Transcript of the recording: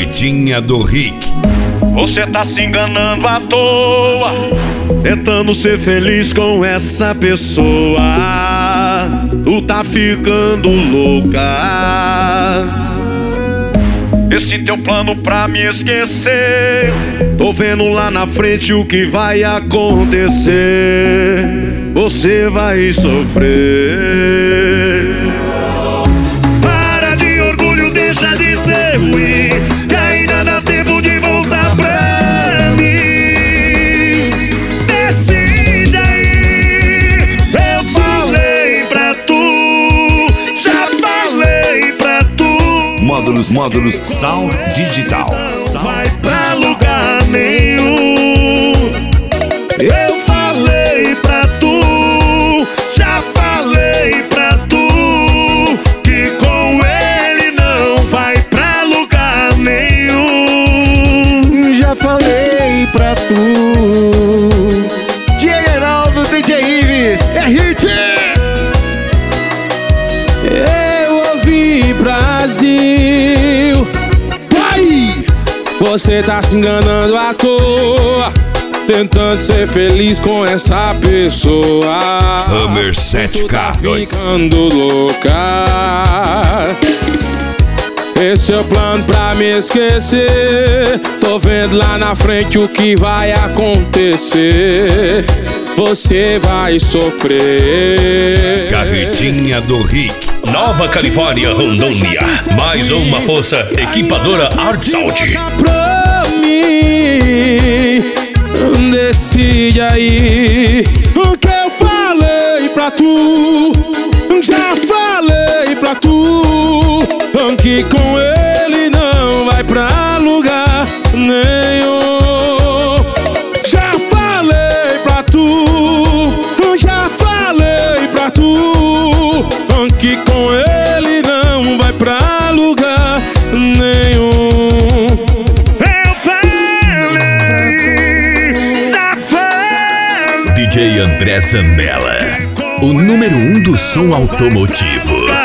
Carretinha do Rick. Você tá se enganando à toa, tentando ser feliz com essa pessoa. Tu tá ficando louca. Esse teu plano pra me esquecer, tô vendo lá na frente o que vai acontecer. Você vai sofrer. Para de orgulho, deixa de ser ruim, que ainda dá tempo de voltar pra mim. Decide aí, eu falei pra tu, já falei pra tu. Módulos Sound Digital. Não vai pra lugar nenhum. Eu falei pra tu, já falei pra tu, que com ele não vai pra lugar nenhum. Já falei pra tu. DJ Reinaldo, DJ Ives, é hit! Eu ouvi Brasil. Vai! Você tá se enganando à toa, tentando ser feliz com essa pessoa. Hammer 7K2. Ficando louca. Esse é o plano pra me esquecer. Tô vendo lá na frente o que vai acontecer. Você vai sofrer. Carretinha do Rick. Nova Califórnia, Rondônia. Mais uma força equipadora Art Sound. Pra mim, decide aí o que eu falei pra tu. Já falei pra tu, que com ele não vai pra lugar nenhum. Já falei pra tu, já falei pra tu, que com ele não vai pra lugar nenhum. Eu falei, já falei. DJ André Zambella, o número 1 do som automotivo.